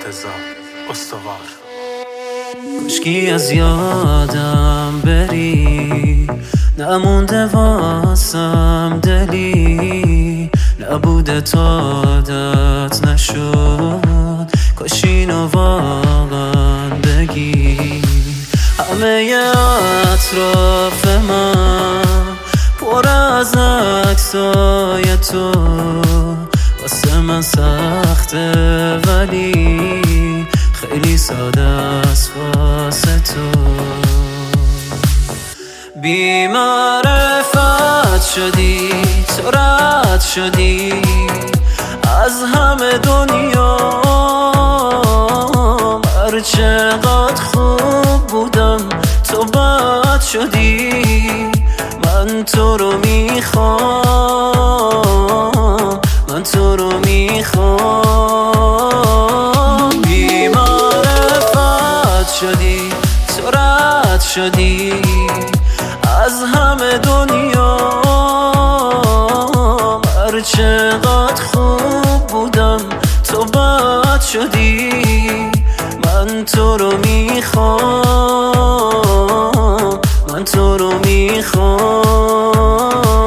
مرتضی استوار. کشکی از یادم بری، نمونده واسم دلی، نبوده تا عادت نشد، کاش اینو واقعا بگی. همه اطراف من پر از عکسای تو، واسه من سخته ولی خیلی ساده است واسه تو. بی معرفت شدی، تو رد شدی از همه دنیا، هر چقدر خوب بودم تو بد شدی. من تو رو میخوام، من تو رو میخوام. بی معرفت شدی، تو رد شدی از همه دنیا، هر چقدر خوب بودم تو بد شدی. من تو رو میخوام، من تو رو میخوام.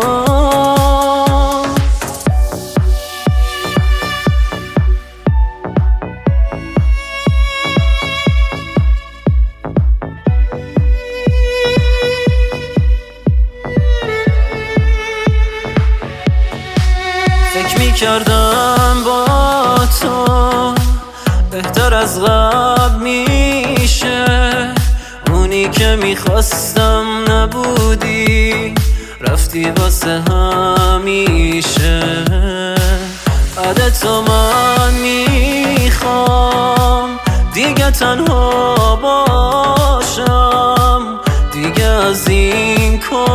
فکر میکردم با تو بهتر از قبل میشه، اونی که میخواستم نبودی، رفتی واسه همیشه. بعد تو من میخوام دیگه تنها باشم، دیگه از این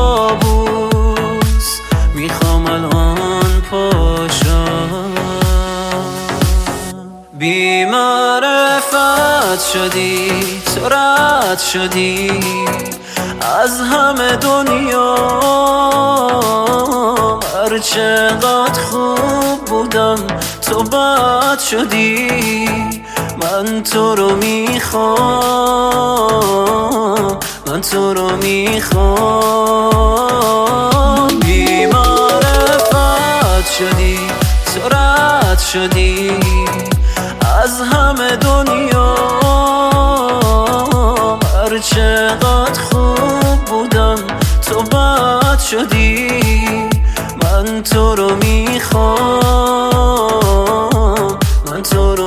کابوس میخوام الان پاشم. بی معرفت شدی، تو رد شدی از همه دنیا، هر چقدر خوب بودم تو بد شدی. من تو رو میخوام، من تو رو میخوام. بی معرفت شدی، تو رد شدی از همه دنیا، هر چقدر خوب بودم تو بد شدی. من تو رو میخوام، من تو رو